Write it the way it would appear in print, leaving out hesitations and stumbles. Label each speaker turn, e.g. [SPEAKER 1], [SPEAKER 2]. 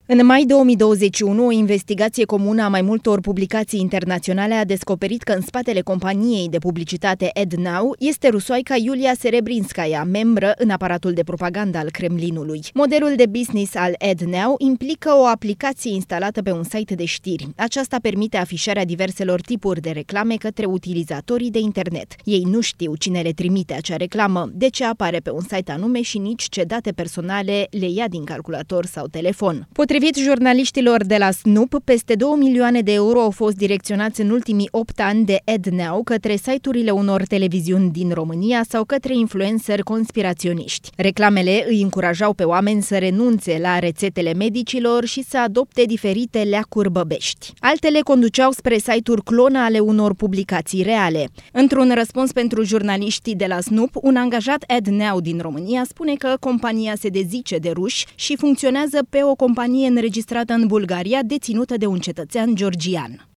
[SPEAKER 1] În mai 2021, o investigație comună a mai multor publicații internaționale a descoperit că în spatele companiei de publicitate AdNow este rusoaica Yulia Serebrinskaya, membră în aparatul de propagandă al Kremlinului. Modelul de business al AdNow implică o aplicație instalată pe un site de știri. Aceasta permite afișarea diverselor tipuri de reclame către utilizatorii de internet. Ei nu știu cine le trimite acea reclamă, de ce apare pe un site anume și nici ce date personale le ia din calculator sau telefon. Potrivit jurnaliștilor de la Snoop, peste 2 milioane de euro au fost direcționați în ultimii 8 ani de AdNow către site-urile unor televiziuni din România sau către influenceri conspiraționiști. Reclamele îi încurajau pe oameni să renunțe la rețetele medicilor și să adopte diferite leacuri băbești. Altele conduceau spre site-uri clonă ale unor publicații reale. Într-un răspuns pentru jurnaliștii de la Snoop, un angajat AdNow din România spune că compania se dezice de ruși și funcționează pe o companie înregistrată în Bulgaria, deținută de un cetățean georgian.